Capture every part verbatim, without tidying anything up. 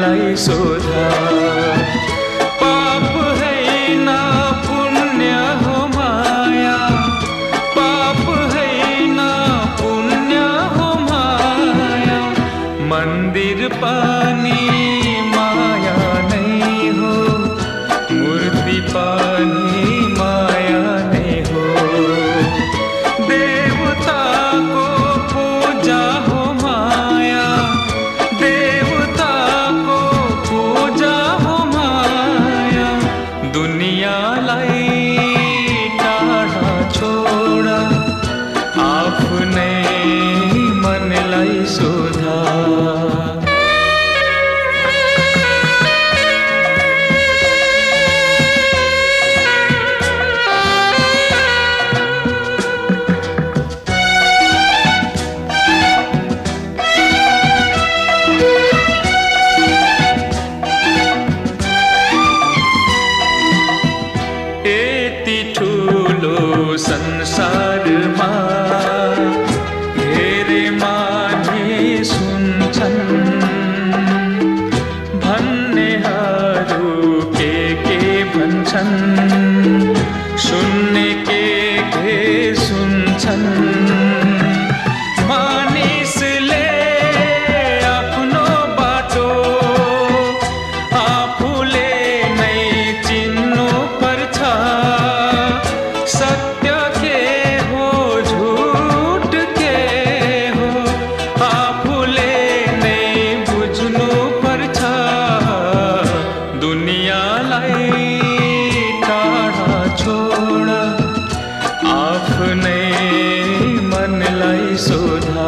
मनलाई सोधा। पाप है ना पुण्य हो माया, पाप है ना पुण्य हो माया। मंदिर पानी माया नहीं हो, मूर्ति पानी माया नहीं हो। देवता को पूजा हो माया, देवता को पूजा हो माया। दुनियालाई टाढा छोडा, आफ्नै मनलाई सोधा। यति ठुलो संसारमा धेरै मानिस सुन्छन्, भन्नेहरू के के भन्छन्, सुन्ने के के सुन्छन्। मानिसले आफ्नो बाटो आफूले नै चिन्नु पर्छ। सत्य के हो झुट के हो आफूले नै बुझ्नु पर्छ। दुनियालाई टाढा छोड, आफ्नै मनलाई सोधा।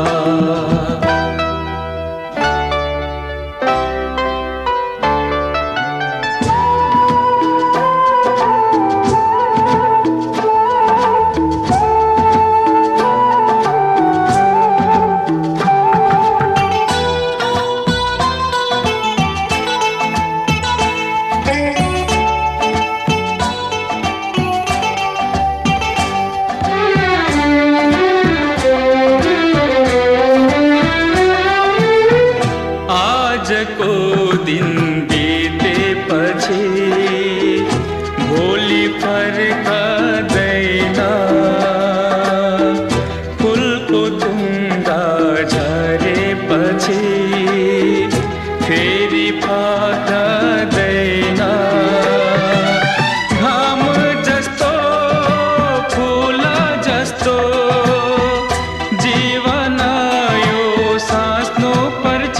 आजको दिन बितेपछि भोलि फर्कदैन। फुलको तुङ्गा झरेपछि फेरि फर्कदैन। घाम जस्तो फुल जस्तो जीवन यो साँच्नु पर्छ।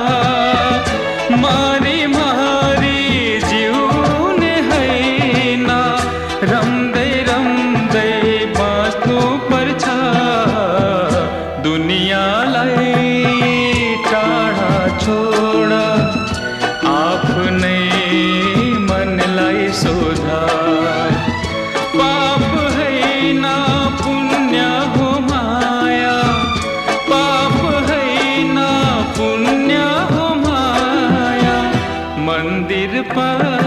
मारी मारी जिउने हैन, रम्दै रम्दै बाँच्नु पर्छ। दुनियालाई टाढा छोड, आफ्नै मनलाई सोधा। पाप है ना पुण्य हो माया, पाप है ना पुण्य हो माया। मंदिर पर